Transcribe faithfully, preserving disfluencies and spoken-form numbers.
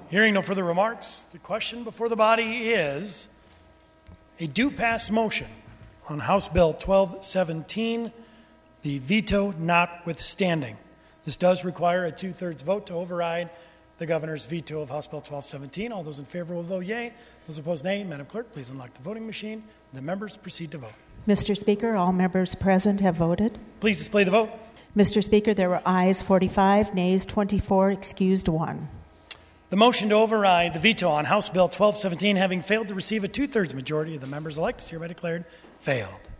Hearing no further remarks, the question before the body is a do-pass motion on House Bill twelve seventeen, the veto notwithstanding. This does require a two-thirds vote to override the governor's veto of House Bill twelve seventeen. All those in favor will vote yea. Those opposed, nay. Madam Clerk, please unlock the voting machine. The members proceed to vote. Mister Speaker, all members present have voted. Please display the vote. Mister Speaker, there were ayes forty-five, nays twenty-four, excused one. The motion to override the veto on House Bill twelve seventeen, having failed to receive a two-thirds majority of the members elect, is hereby declared failed.